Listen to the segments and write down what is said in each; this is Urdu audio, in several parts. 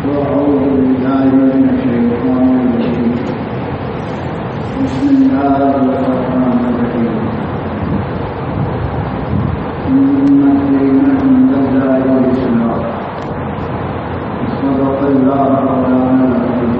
وأعوذ بالله من الشيطان الرجيم. بسم الله الرحمن الرحيم. إن الدين عند الله الإسلام. صدق الله مولانا العظيم.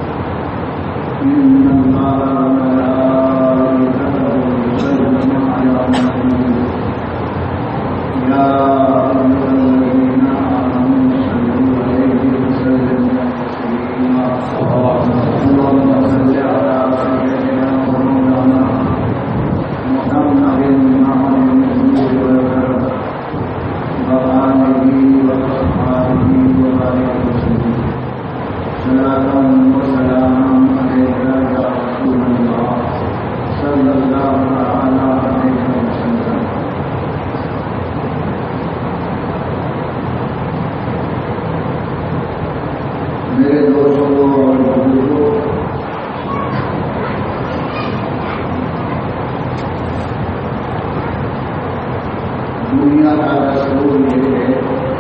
إن الله وملائكته يصلون على النبي يا أيها الذين آمنوا صلوا عليه وسلموا تسليما. اللهم صل على سيدنا ومولانا محمد النبي والكرم وآله وأصحابه وبارك وسلم. صلاة وسلاما عليك يا رسول الله صلى الله عليه وسلم. میرے دوستوں اور بزرگوں، دنیا کا دستور یہ ہے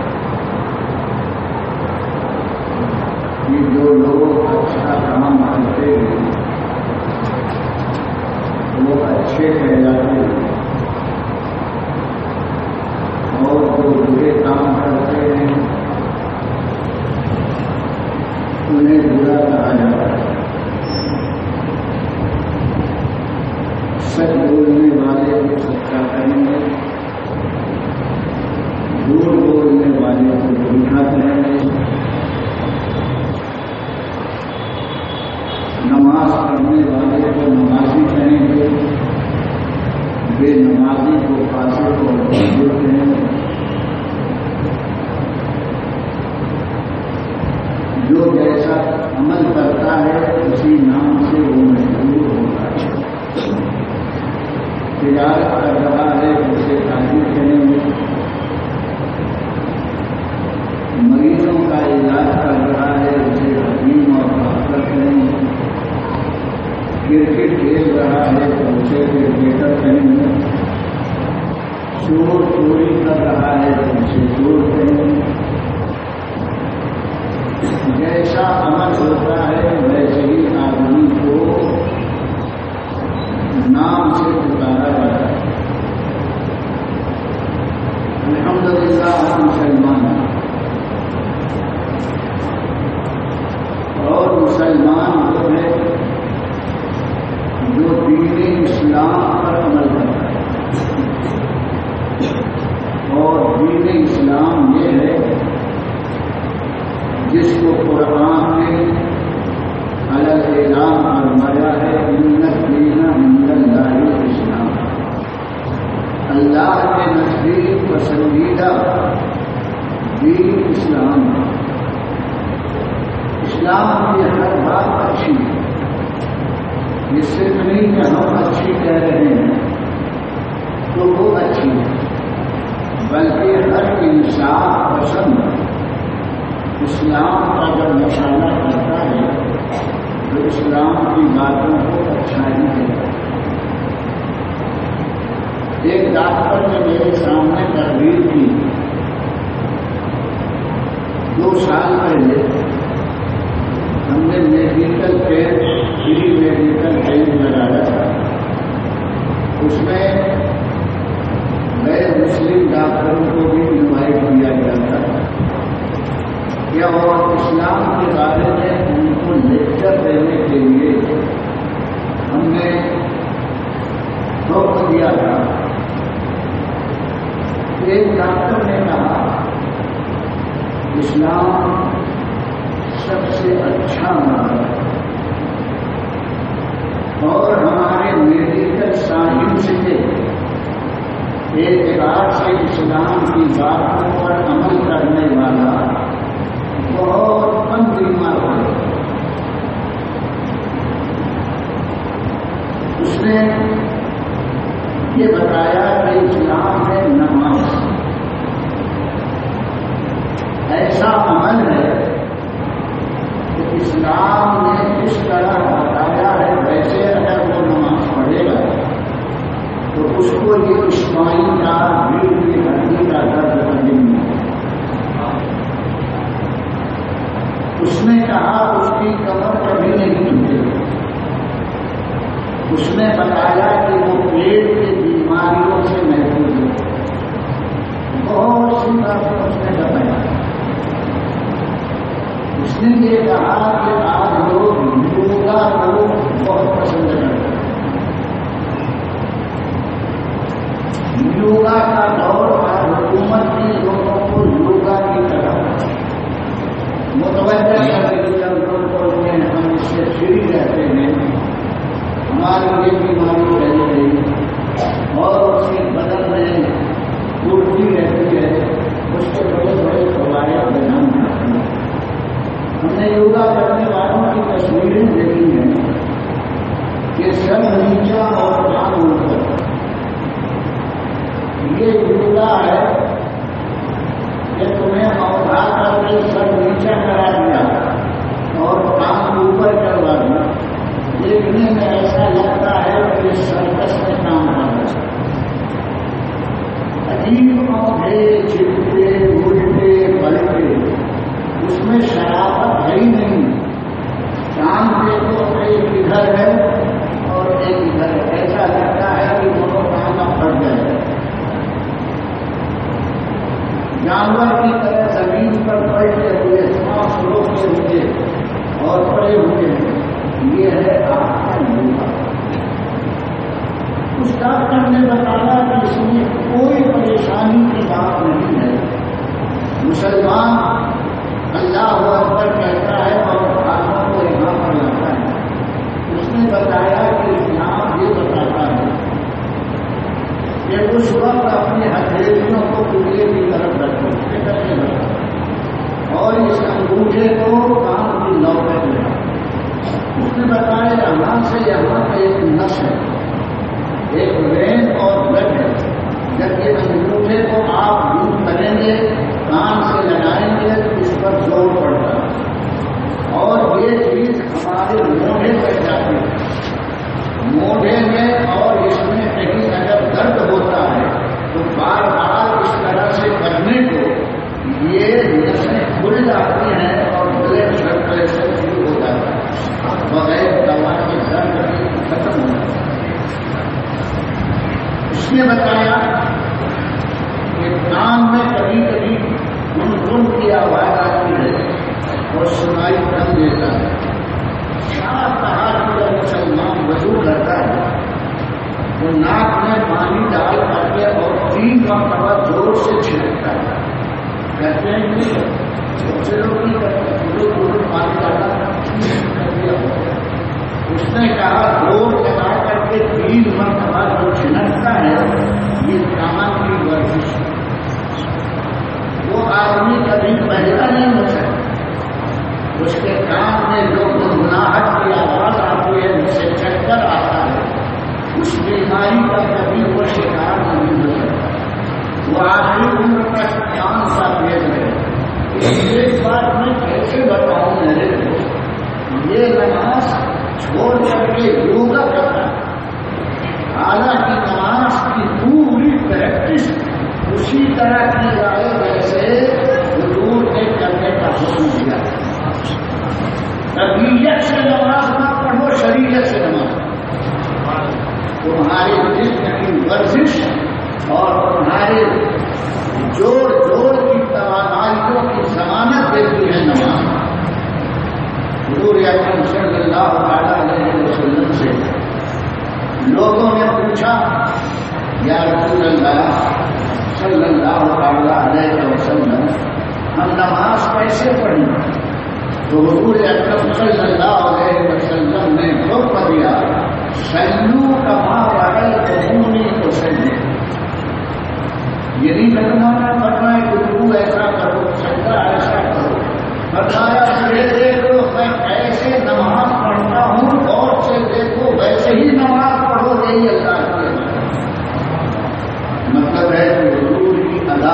کہ جو لوگ اچھا کام کرتے ہیں وہ اچھے کہلاتے ہیں، اور جو برے کام کرتے ہیں انہیں برا کہا جاتا ہے. سچ بولنے والے کو سچا کہیں گے، جھوٹ بولنے والے کو جھوٹا کہیں گے، نماز پڑھنے والے کو نمازی کہیں گے، بے نمازی کو فاسق اور فاجر کہیں گے. جو جیسا عمل کرتا ہے اسی نام سے وہ مشہور ہوتا ہے. تجارت کر رہا ہے اسے تاجر کہیں گے، مریضوں کا علاج کر رہا ہے اسے حکیم اور ڈاکٹر کہیں گے، کرکٹ کھیل رہا ہے تو اسے کرکٹر کہیں گے، چور چوری کر رہا ہے تو اسے چور کہیں گے. جیسا عمل ہوتا ہے ویسے ہی آدمی کو نام سے پکارا جاتا ہے. الحمدللہ ہم مسلمان ہیں، اور مسلمان وہ ہے جو دین اسلام پر عمل کرتا ہے. اور دین اسلام یہ ہے جس کو قرآن نے الگ اعلان فرمایا ہے، ان الدین عند اللہ الاسلام. اللہ کے نزدیک پسندیدہ دین اسلام ہے. اسلام کی ہر بات اچھی ہے. یہ صرف نہیں کہ ہم اچھی کہہ رہے ہیں تو وہ اچھی ہے، بلکہ ہر انسان پسند ہے. اسلام کا جب مشاہدہ کرتا ہے تو اسلام کی باتوں کو اچھا ہی کہتا ہے. ایک ڈاکٹر نے میرے سامنے تقریر کی 2 سال پہلے. ہم نے medical camp, free medical camp لگایا تھا. اس میں غیر مسلم ڈاکٹروں کو بھی انوائٹ کیا گیا تھا اور اسلام کے بارے میں ان کو لیکچر دینے کے لیے ہم نے روک دیا تھا. ایک ڈاکٹر نے کہا اسلام سب سے اچھا مذہب ہے، اور ہمارے میڈیکل سائنس کے اعتبار سے اسلام کی باتوں پر عمل کرنے والا بہت کم بیمار ہے. اس نے یہ بتایا کہ اسلام میں نماز ایسا عمل ہے کہ اسلام نے جس طرح بتایا ہے ویسے اگر وہ نماز پڑھے گا تو اس کو یہ اسماعیل کا ریڑھ کی ہڈی کا درد نہیں ہے. اس نے کہا اس کی کمر کبھی نہیں ٹوٹے. اس نے بتایا کہ وہ پیٹ کی بیماریوں سے محفوظ ہے. بہت سی باتیں اس نے بتایا. اس نے یہ کہا کہ آج لوگ یوگا کو بہت پسند کرتے ہیں. یوگا کا دور آج حکومت کی لوگوں کو یوگا کی طرف متوجہ کر رہی ہے. ہم اس سے فری رہتے ہیں, ہماری یہ بیماری پھیل گئی اور اس کے بدن میں اڑتی رہتی ہے. اس کے بڑے بڑے فوائد بیان کرتے ہیں. ہم نے یوگا کرنے والوں کی تصویریں دیکھی ہیں کہ سب نیچا اور کام اوپر. یہ یوگا ہے کہ تمہیں اٹھا کر کے سب نیچا کرا دیا اور کام اوپر کروا دیا. دیکھنے میں ایسا لگتا ہے کہ سرکس میں کام کر رہا ہے. عجیب اوڈے چھپتے الٹے پلٹے, اس میں شرافت ہے ہی نہیں. کام دیکھو ایک ادھر ہے اور ایک ادھر ہے. ایسا لگتا ہے کہ دونوں کام پڑ گئے. جانور کی طرح زمین پر بیٹھے ہوئے, سانس روکتے ہوئے اور پڑے ہوئے ہیں. یہ ہے آپ کا یوگا. اس ڈاکٹر نے بتایا کہ اس میں کوئی پریشانی کی بات نہیں ہے. مسلمان اللہ اکبر کہتا ہے اور ہاتھوں کو یہاں پر لاتا ہے. اس نے بتایا کہ اسلام یہ بتاتا ہے کہ اس وقت اپنی ہتھیلیوں کو قبلے کی طرف رکھو اور اس انگوٹھے کو کام کی نوبت میں. اس نے بتایا یہاں سے یہاں کا ایک نس ہے, ایک وین اور بلڈ ہے. جب یہ انگوٹھے کو آپ یوز کریں گے, کان سے لگائیں گے تو اس پر زور پڑتا ہے اور یہ چیز ہمارے موڈے پر جاتی ہے. موڈے میں اور اس میں کہیں اگر درد ہوتا ہے تو بار بار اس طرح سے کرنے کو یہ نسیں کھل جاتی ہیں اور بلڈ سرکولیشن شروع ہو جاتا ہے. بغیر دوا کے درد ختم ہو جاتا ہے. اس نے بتایا کہ کان میں کبھی کبھی گنگن کی آواز آتی ہے اور سنائی کم دیتا ہے. صاف کہا کہ جب مسلمان وضو کرتا ہے تو ناک میں پانی ڈال کر کے اور 3 مرتبہ زور سے چھڑکتا ہے. کہتے ہیں کہ بہت سے لوگ نہیں کرتے, پانی ڈالا کر دیا. اس نے کہا زور لگا کر کے 3 مرتبہ جو چھڑکتا ہے یہ کان کی ورزش ہے. وہ آدمی کبھی پہلا نہیں ہو سکتا. اس کے کان میں جو گنگناہٹ کی آواز آتی ہے جس سے چکر آتا ہے, اس بیماری کا کبھی وہ شکار نہیں ہو سکتا. وہ آخری عمر تک کان سا بھیج ہے. ایک بات میں کیسے بتاؤں میرے کو, یہ نماز چھوڑ کر کے یوگا کرتا ہے. حالانکہ نماز کی پوری پریکٹس اسی طرح کی جائے جیسے حضور نے کرنے کا حکم دیا. طبیعت سے نماز نہ پڑھو, شریعت سے نماز. تمہارے جسم کی ورزش اور تمہارے جوڑ جوڑ کی توانائیوں کی ضمانت دیتی ہے نماز. حضور اکرم صلی اللہ علیہ وسلم سے لوگوں نے پوچھا, یا رسول اللہ صلی اللہ علیہ وسلم, ہم نماز کیسے پڑھیں؟ تو حضور اکرم صلی اللہ علیہ وسلم نے حکم دیا, صلو کما رأیتمونی اصلی. یہ نہیں فرمانا پڑھنا ہے کہ تو ایسا کرو, سجدہ ایسا کرو. بتایا یہ دیکھو میں ایسے نماز پڑھتا ہوں, اور سے دیکھو ویسے ہی نماز پڑھو. یہی اللہ کی مطلب ہے کہ حضور کی ادا,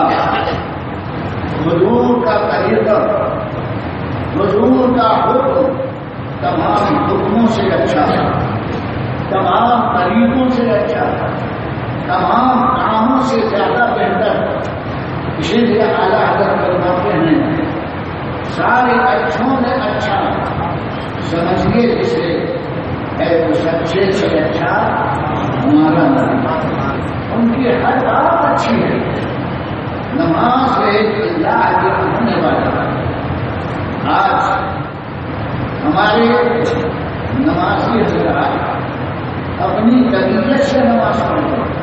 حضور کا طریقہ, حضور کا حکم تمام حکموں سے اچھا ہے, تمام طریقوں سے اچھا ہے, تمام کاموں سے زیادہ بہتر. اسی لیے اعلیٰ حضرت فرماتے ہیں سارے اچھوں میں اچھا سمجھیے جسے ہے تو سچے سے اچھا ہمارا نبی. ان کی ہر بات اچھی ہے. نماز ایک اللہ کے ہونے والا. آج ہمارے نمازی حضرات اپنی طبیعت سے نماز پڑھتے ہیں.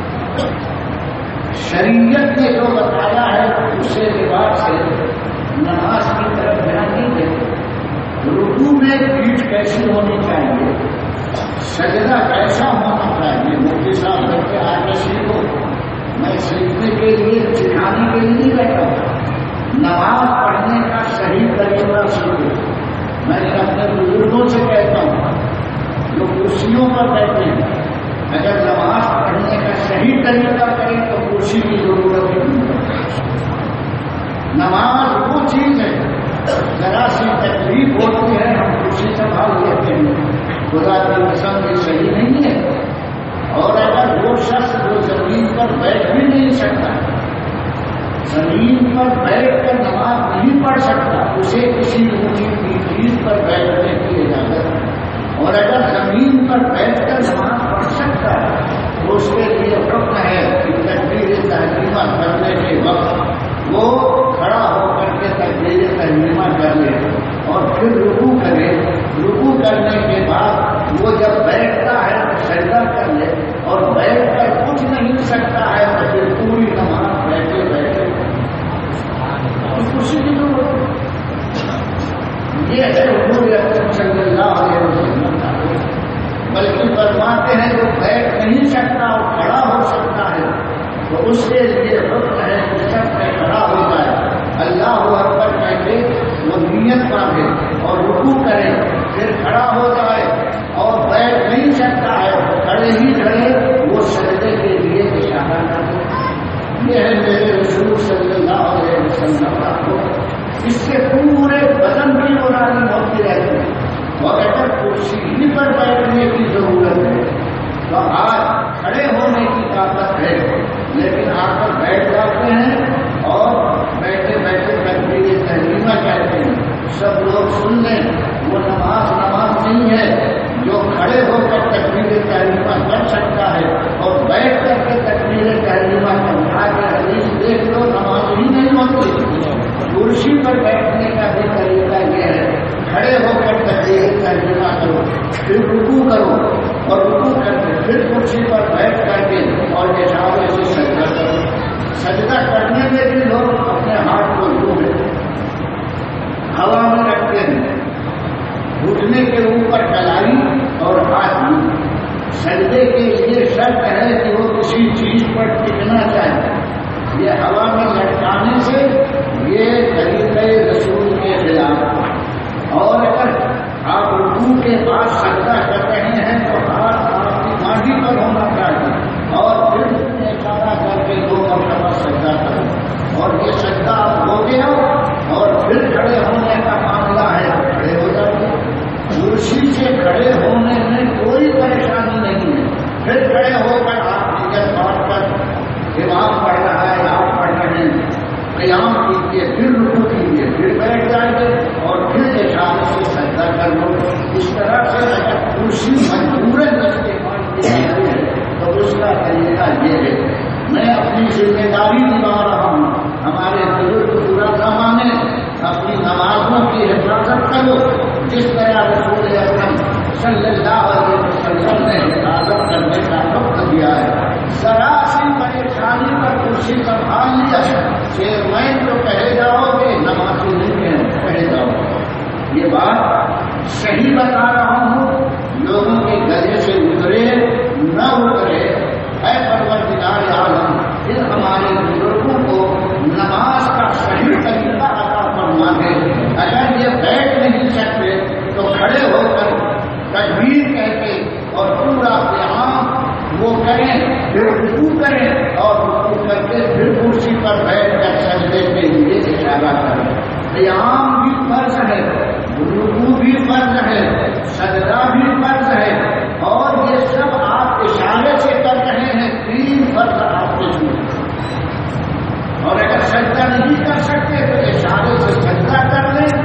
شریعت نے جو بتایا ہے اسے رواج سے نماز کی طرف دھیان نہیں دیتے. رکوع میں پیٹھ کیسی ہونی چاہیے, سجدہ کیسا ہونا چاہیے, مفتی صاحب کر کے آگے سیکھو. میں سیکھنے کے لیے سکھانے کے لیے نہیں بیٹھا ہوں. نماز پڑھنے کا صحیح طریقہ سیکھو. میں اپنے بزرگوں سے کہتا ہوں جو کرسیوں پر بیٹھے ہیں, اگر نماز پڑھنے کا صحیح طریقہ کریں تو کرسی کی ضرورت نہیں. نماز وہ چیز ہے ذرا سی تکلیف ہوتی ہے ہم کرسی سنبھال لیتے ہیں, خدا کی قسم یہ صحیح نہیں ہے. اور اگر وہ شخص جو زمین پر بیٹھ بھی نہیں سکتا, زمین پر بیٹھ کر نماز نہیں پڑھ سکتا, اسے کسی اونچی چیز پر بیٹھنے کی اجازت ہے. اور اگر زمین پر بیٹھ کر نماز پڑھ سکتا ہے تو اس کے لیے حکم ہے کہ تکبیر تحریمہ کرنے کے وقت وہ کھڑا ہو کر کے تکبیر تحریمہ کر لے اور پھر رکوع کرے. رکوع کرنے کے بعد وہ جب بیٹھتا ہے تو سجدہ کر لے, اور بیٹھ کر کچھ نہیں سکتا ہے تو پھر پوری نماز بیٹھے بیٹھے خوشی کی ضرورت. یہ ہے حضور اکرم صلی اللہ علیہ وسلم کا. بلکہ فرماتے ہیں جو بیٹھ نہیں سکتا اور کھڑا ہو سکتا ہے تو اس کے لیے حکم ہے کہ سب میں کھڑا ہو جائے, اللہ اکبر کہہ کے وہ نیت باندھے اور رکوع کرے, پھر کھڑا ہو جائے. اور بیٹھ نہیں سکتا ہے تو کھڑے ہی کھڑے وہ سجدے کے لیے اشارہ کرے. یہ ہے میرے رسول صلی اللہ علیہ وسلم کا حکم. اس سے پورے بدن کی نورانی ہوتی رہتی ہے. اور اگر کرسی ہی پر بیٹھنے کی ضرورت ہے تو آج کھڑے ہونے کی طاقت ہے, لیکن آ کر بیٹھ جاتے ہیں اور بیٹھے بیٹھے تکبیر تحریمہ کہتے ہیں. سب لوگ سن لیں وہ نماز نہیں ہے. جو کھڑے ہو کر تکبیر تحریمہ کر سکتا ہے اور بیٹھ کر کے تکبیر تحریمہ کرنا کے حدیث دیکھ لو نماز ہی نہیں ہوتی. کرسی پر بیٹھنے کا بھی طریقہ یہ ہے, کھڑے ہو کر تکبیر تحریمہ کرو, پھر رکوع کرو, اور رکوع کر کے پھر کرسی پر بیٹھ کر کے اور اشارے سے سجدہ کرو. سجدہ کرنے میں بھی لوگ اپنے ہاتھ کو یوں ہوا میں رکھتے ہیں, گھٹنے کے اوپر کلائی اور ہاتھ میں. سجدے کے لیے شرط ہے کہ وہ کسی چیز پر ٹکنا چاہے. یہ ہوا میں لٹکانے سے یہ طریقہ رسول کے خلاف. اور اگر آپ رکوع کے بعد سجدہ کر رہے ہیں تو ہاتھ آپ کی ماضی پر ہونا چاہیے, اور پھر اشارہ کر کے 2 مرتبہ سجدہ کرو. اور یہ سجدہ آپ ہو گیا اور پھر کھڑے ہونے کا معاملہ ہے, کھڑے ہو جاتے. کرسی سے کھڑے ہونے میں کوئی پریشانی نہیں ہے. پھر کھڑے ہو کر آپ نظر بات پر امام پڑھ رہا ہے, آپ پڑھ رہے ہیں, قیام کیجیے, پھر رکوع کیجیے, پھر بیٹھ جائیے اور پھر اشارے سے سجدہ کر لو. اس طرح سے اگر کرسی مجبوراً استعمال کی جاتی ہے تو اس کا طریقہ یہ ہے. میں اپنی ذمہ داری نبھا رہا ہوں. ہمارے بزرگ پورا سامان اپنی نمازوں کی حفاظت کرو جس طرح رسول اکرم صلی اللہ علیہ وسلم نے حفاظت کرنے کا حکم دیا ہے. ذرا سی پریشانی پر کرسی سنبھال لیا چیئرمین تو کہے جاؤ گے, نمازی نہیں کہے جاؤ. یہ بات صحیح بتا رہا ہوں, لوگوں کے گلے سے اترے نہ اترے. اے پروردگار عالم, پھر ہمارے بزرگوں کو نماز کا صحیح طریقہ عطا فرما دے. اگر یہ بیٹھ نہیں سکتے تو کھڑے ہو کر تکبیر کہہ کے اور پورا قیام وہ کریں, پھر رکوع کریں اور رکوع کر کے پھر کرسی پر بیٹھ کر سجدے کے لیے اشارہ کریں. قیام بھی فرض ہے, رکوع بھی فرض ہے, سجدہ بھی فرض ہے, اور یہ سب آپ اشارے سے کر رہے ہیں. 3 فرض آپ کے چھوڑ. اور اگر سجدہ نہیں کر سکتے تو اشارے سے سجدہ کر لیں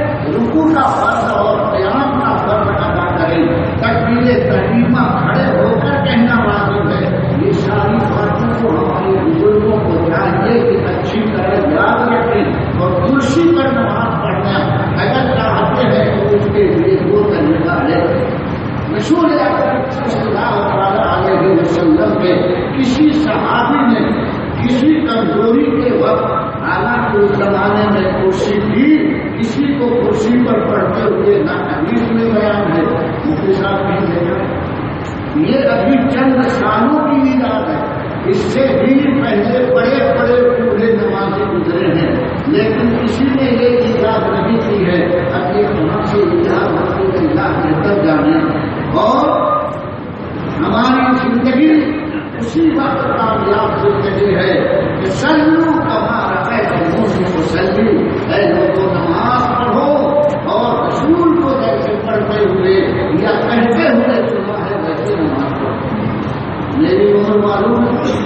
پڑھتے ہوئے نہ حدیث میں بیان ہے، مفتی صاحب نہیں دیکھا۔ یہ ابھی چند سالوں کی ایجاد ہے، اس سے بھی پہلے بڑے بڑے بوڑھے نمازی گزرے ہیں، لیکن کسی نے یہ ایجاد نہیں کی ہے۔ اب یہ کہاں سے ایجاد ہوتی ہے اللہ بہتر جانے، اور ہماری زندگی اسی وقت کامیاب زندگی ہے کہ سلو کمارا مسلی، اے لوگوں نماز پڑھو اور رسول کو جیسے پڑھتے ہوئے یا کہتے ہوئے سنا ہے ویسے نماز پڑھو۔ میری عمر معلوم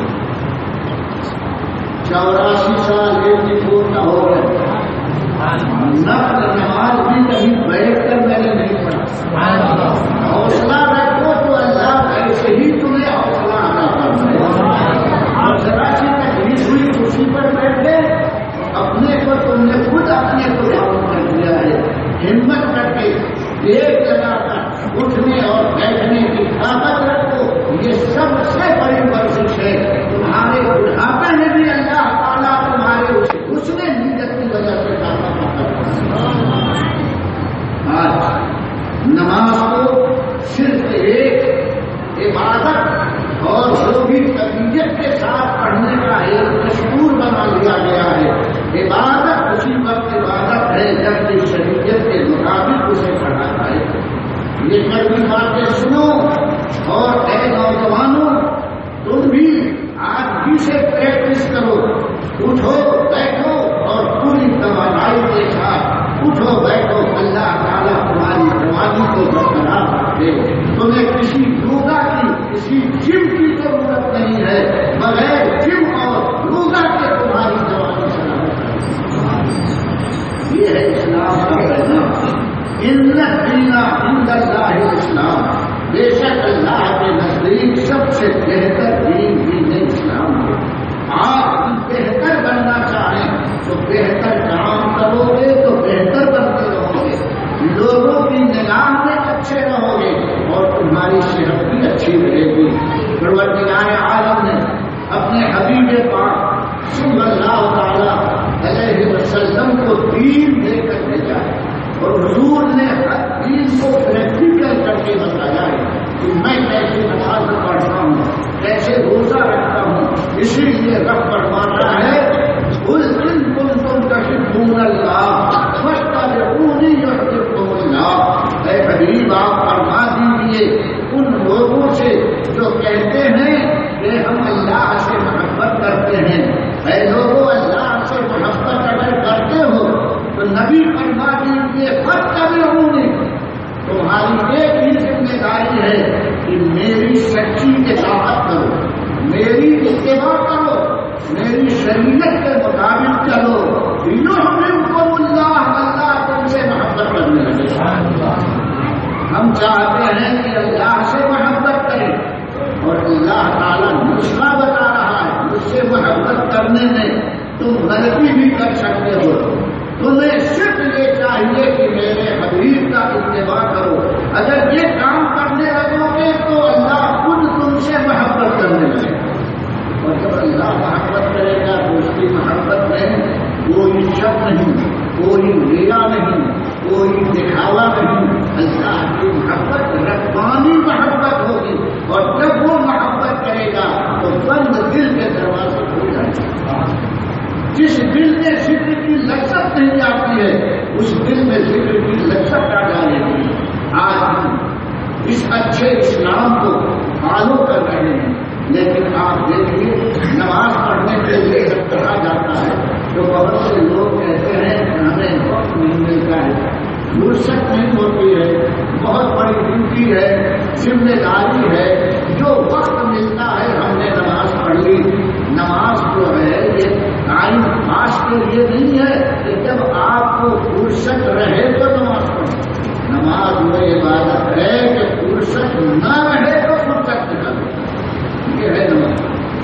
84 سال ایک بھی پورنا ہو گئے، نفل نماز بھی کبھی بیٹھ کر میں نے نہیں پڑھا۔ حوصلہ رکھو تو اللہ ایسے ہی تمہیں حوصلہ ادا کرنا ہے۔ ذرا سی تکلیف ہوئی کرسی پر بیٹھے، اپنے کو تم نے خود اپنے کو معلوم کر دیا ہے۔ ہمت کر کے ایک جگہ پر اٹھنے اور بیٹھنے کی طاقت رکھو، یہ سب سے بڑی ورزش ہے۔ تمہارے بڑھاپے میں بھی اللہ تعالیٰ تمہارے حسن نیت کی وجہ سے طاقت آج نماز کو صرف ایک عبادت اور وہ بھی طبیعت کے ساتھ پڑھنے کا ایک دستور بنا لیا گیا ہے۔ عبادت اسی وقت عبادت ہے جب کہ شریعت کے مطابق اسے پڑھا جائے۔ یہ کڑوی باتیں سنو، اور اے نوجوانوں تم بھی آج بھی سے پریکٹس کرو، اٹھو بیٹھو اور پوری توانائی کے ساتھ اٹھو بیٹھو۔ اللہ تعالیٰ تمہاری جوانی کو برقرار رکھے۔ تمہیں کسی یوگا کی، کسی جم کی ضرورت نہیں ہے، بغیر جم اور یوگا کے تمہاری جوانی سلامت ہے۔ یہ ہے اسلام کا پیغام، ان الدین عند اللہ اسلام، بے شک اللہ کے نزدیک سب سے بہتر دین اسلام ہے۔ آپ بہتر بننا چاہیں تو بہتر کام کرو گے تو بہتر بنتے رہو گے، لوگوں کی نگاہ میں اچھے رہو گے اور تمہاری صحت بھی اچھی رہے گی۔ پروردگار عالم نے اپنے حبیب پاک صلی اللہ تعالیٰ علیہ وسلم کو دین دے کر بھیجا ہے، اور حضور نے ہر دین کو پریکٹیکل کر کے بتایا ہے کہ میں کیسے نماز پڑھتا ہوں، کیسے روزہ رکھتا ہوں۔ اسی لیے رب فرماتا ہے قل ان کنتم تحبون اللہ فاتبعونی یحببکم اللہ۔ اے حبیب آپ فرما دیجیے ان لوگوں سے جو کہتے ہیں کہ ہم اللہ سے محبت کرتے ہیں، اے لوگوں اللہ سے محبت اگر کرتے ہو تو نبی فرما دیجیے فاتبعونی، تمہاری ایک ہی ذمہ داری ہے کہ میری سچی اطاعت کرو، میری اتباع کرو، میری شریعت کے مطابق چلو، یحببکم اللہ، اللہ تم سے محبت کرنے لگے۔ ہم چاہتے ہیں کہ اللہ سے محبت کریں، اور اللہ تعالیٰ نسخہ بتا رہا ہے مجھ سے محبت کرنے میں تم غلطی بھی کر سکتے ہو، تمہیں صرف یہ چاہیے کہ میرے حبیب کا اتباع کرو۔ اگر یہ کام کرنے لگو گے تو اللہ خود تم سے محبت کرنے لگے، اور جب اللہ محبت کرے گا تو اس کی محبت میں کوئی شک نہیں، کوئی ریا نہیں، کوئی دکھاوا نہیں۔ اللہ کی محبت ربانی محبت ہوگی، اور جب وہ محبت کرے گا تو بند دل کے دروازے کھل جائیں گے۔ جس دل میں ذکر کی لذت نہیں آتی ہے اس دل میں ذکر کی لذت آ جائے گی۔ آج ہم اس اچھے اسلام کو فالو کر رہے ہیں، لیکن آپ دیکھیے نماز پڑھنے کے لیے جب کہا جاتا ہے تو بہت سے لوگ کہتے ہیں کہ ہمیں وقت نہیں ملتا ہے، فرصت نہیں ہوتی ہے، بہت بڑی ڈیوٹی ہے، ذمہ داری ہے، جو وقت ملتا ہے ہم نے نماز پڑھ لی۔ نماز جو ہے یہ ٹائم پاس کے لیے نہیں ہے کہ جب آپ کو فرصت رہے تو نماز پڑھو۔ نماز وہ عبادت ہے کہ فرصت نہ رہے تو فرصت نکل، یہ ہے نماز۔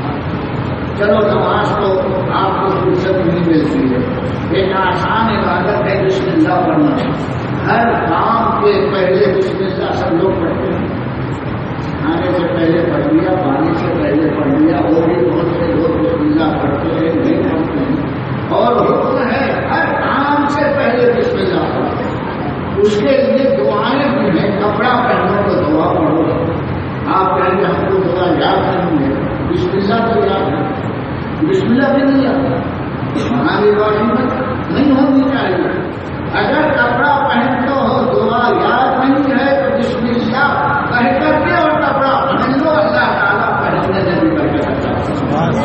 چلو نماز تو آپ کو فرصت نہیں ملتی ہے، ایک آسان عبادت ہے بسم اللہ پڑھنا۔ ہر کام کے پہلے بسم اللہ سب لوگ پڑھتے ہیں، کھانے سے پہلے پڑھ لیا، پانی سے پہلے پڑھ لیا، اور بھی بہت سے لوگ بسم اللہ پڑھتے ہیں، نہیں پڑھتے ہیں، اور حکم ہے ہر کام سے پہلے بسم اللہ پڑھتے ہیں۔ اس کے لیے دعائیں بھی ہیں. کپڑا پہنو تو دعا پڑھو. آپ کہیں گے ہم کو دعا یاد نہیں ہے, بسم اللہ تو یاد ہے, بسم اللہ بھی نہیں آتا. ہماری واجبت نہیں ہونی چاہیے. اگر کپڑا پہنتے ہو دعا یاد نہیں ہے تو بسم اللہ کہہ کر کے اور کپڑا پہن لو. اللہ تعالیٰ پہننے سے بھی برکت عطا.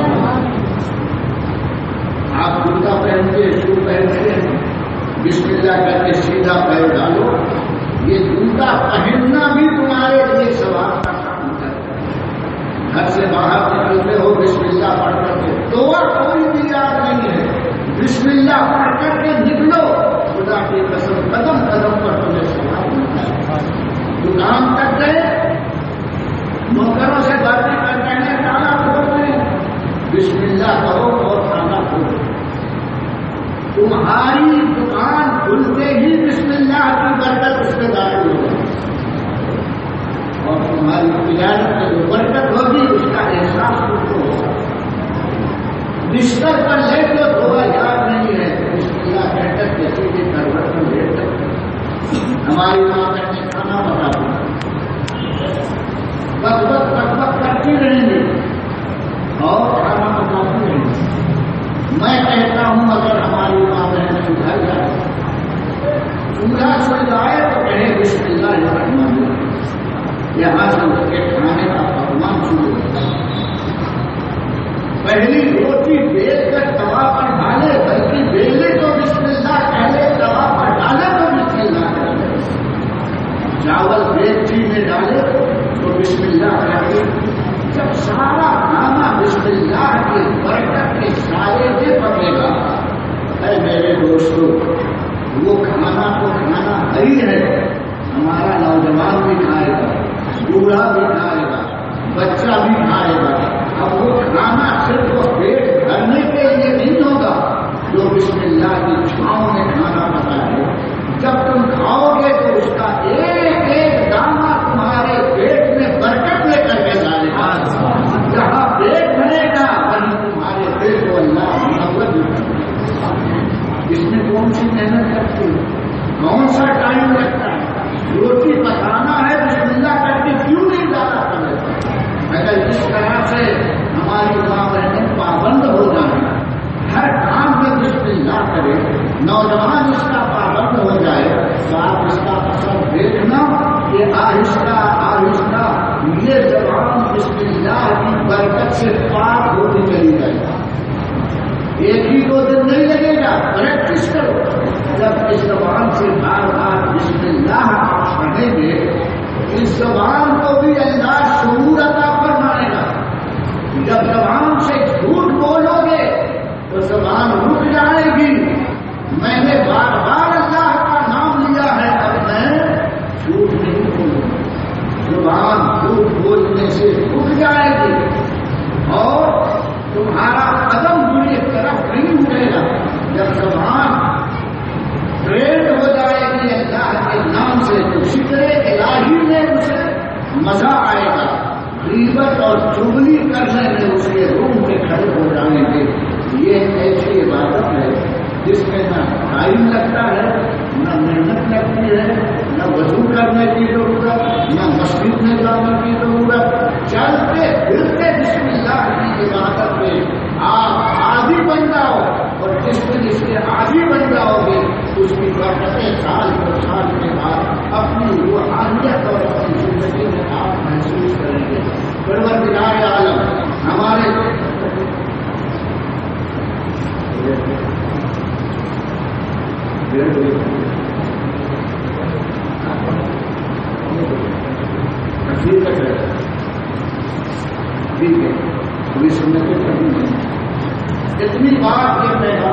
آپ کرتا پہنتے شو پہنتے ہیں, بسم اللہ کر کے سیدھا پیر ڈالو. یہ جوتا پہننا بھی تمہارے لیے ثواب کا کام ہے. گھر سے باہر نکلتے ہو بسم اللہ پڑھ کر کے, دعا کوئی بھی یاد نہیں ہے, بسم اللہ پڑھ کر کے نکلو. خدا کی قسم قدم قدم پر تمہیں ثواب ملتا ہے. دکان تک گئے, نوکروں سے باتیں کر رہے ہیں, تالا کھول رہے ہیں, بسم اللہ کرو اور تالا کھولو. تمہاری دکان کھلتے ہی بسم اللہ کی برکت اس میں داخل ہو جائے اور تمہاری تجارت میں جو برکت ہوگی اس کا احساس تم کو ہوگا. بستر پر لے تو دعا یاد نہیں ہے, بسم اللہ کہہ کر جیسے کہ کروٹ پر لیٹ کر ہماری ماں بہنیں کھانا بتا دیں, بک کرتی رہیں گی اور کھانا بتاتی رہیں گی. میں کہتا ہوں اگر ہماری ماں بہن سدھر جائے, پورا سلجھائے تو کہے بسم اللہ الرحمن الرحیم. یہاں سے اس کے کھانے کا پکوان شروع ہوتا ہے. پہلی روٹی بیل کر توا پر ڈالے, بلکہ بیلے تو بسم اللہ کہلے, توا پر ڈالے تو بسم اللہ کہلے. چاول بیلچی میں ڈالے تو بسم اللہ کہلے. جب سارا کھانا بسم اللہ کے برکت کے سائے سے پکے گا, اے میرے دوستو, وہ کھانا تو کھانا ہی ہے. ہمارا نوجوان بھی کھائے گا, بوڑھا بھی کھائے گا, بچہ بھی کھائے گا. اب وہ کھانا صرف وہ پیٹ بھرنے کے لیے نہیں ہوگا جو بسم اللہ کی چھاؤں میں کھانا پکا ہے. جب تم کھاؤ گے تو اس کا ایک ایک دانہ تمہارے پیٹ میں برکت لے کر کے ڈالے گا. جہاں پیٹ بھرے گا وہیں تمہارے پیٹ کو اللہ محبت کرے. اس میں کون سی محنت کرتی ہے, کون سا ٹائم لگتا ہے. روٹی پکانا ہے بسم اللہ کر کے کیوں نہیں ڈالا کرے. اگر اس طرح سے ہماری ماں بہنیں پابند ہو جائیں, ہر کام میں بسم اللہ کرے, نوجوان اس کا پابند ہو جائے, تو آپ اس کا اثر دیکھنا کہ آہستہ آہستہ یہ زبان بسم اللہ کی برکت سے پاک ہوتی چلی جائے گا. ایک ہی دو دن نہیں لگے گا, پریکٹس کرو. جب اس زبان سے بار بار بسم اللہ آپ پڑھیں گے, اس زبان کو بھی اللہ شعور عطا فرمائے گا. جب زبان سے جھوٹ بولو گے تو زبان رک جائے گی. میں نے بار بار اللہ کا نام لیا ہے, اب میں جھوٹ نہیں بولوں. زبان جھوٹ بولنے سے رک جائے گی اور تمہارا قدم بری طرف نہیں اٹھے گا. جب زبان ٹرینڈ ہو جائے گی اللہ کے نام سے تو ذکر الہی میں اسے مزہ آئے گا. غیبت اور چغلی کرنے میں اس کے روم میں کھڑے ہو جائیں گے. یہ ایسی عبادت ہے جس میں نہ ٹائم لگتا ہے, نہ محنت لگتی ہے, نہ وضو کرنے کی ضرورت, نہ مسجد میں جانے کی ضرورت. چلتے پھرتے بسم اللہ کی عبادت میں آپ عادی بن جاؤ, اور جس کے عادی بن جاؤ گے اس کی برکتیں سال پر سال کے بعد اپنی روحانیت اور اپنی زندگی میں آپ محسوس کریں گے. پروردگار عالم ہمارے ٹھیک ہے, پوری سنتیں پڑھی. اتنی بات یہ